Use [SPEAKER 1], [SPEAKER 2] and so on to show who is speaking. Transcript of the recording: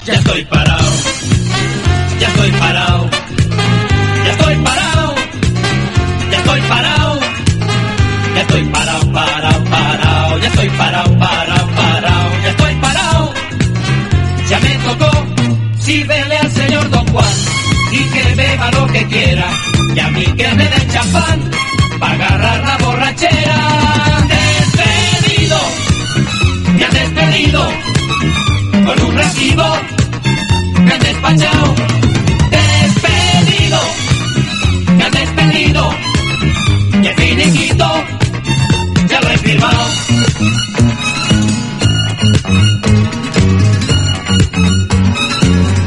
[SPEAKER 1] Ya estoy parado, ya estoy parado, ya estoy parado, ya estoy parado, ya estoy parado, parado, ya estoy parado, ya estoy parado. Ya me tocó, sírvele al señor Don Juan y que beba lo que quiera, y a mí que me den champán para agarrar la borrachera. Despedido, me han despedido con un recibo, me han despachado.